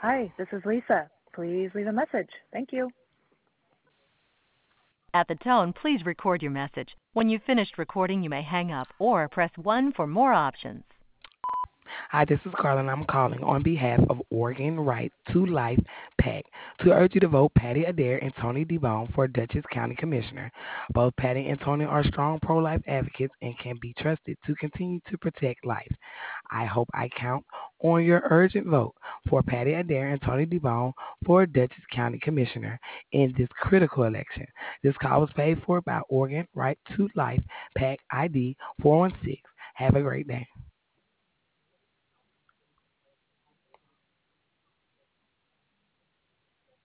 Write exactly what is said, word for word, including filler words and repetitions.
Hi, this is Lisa. Please leave a message. Thank you. At the tone, please record your message. When you've finished recording, you may hang up or press one for more options. Hi, this is Carla, and I'm calling on behalf of Oregon Right to Life PAC to urge you to vote Patty Adair and Tony DeBone for Dutchess County Commissioner. Both Patty and Tony are strong pro-life advocates and can be trusted to continue to protect life. I hope I count on your urgent vote for Patty Adair and Tony DeBone for Dutchess County Commissioner in this critical election. This call was paid for by Oregon Right to Life PAC I D four one six. Have a great day.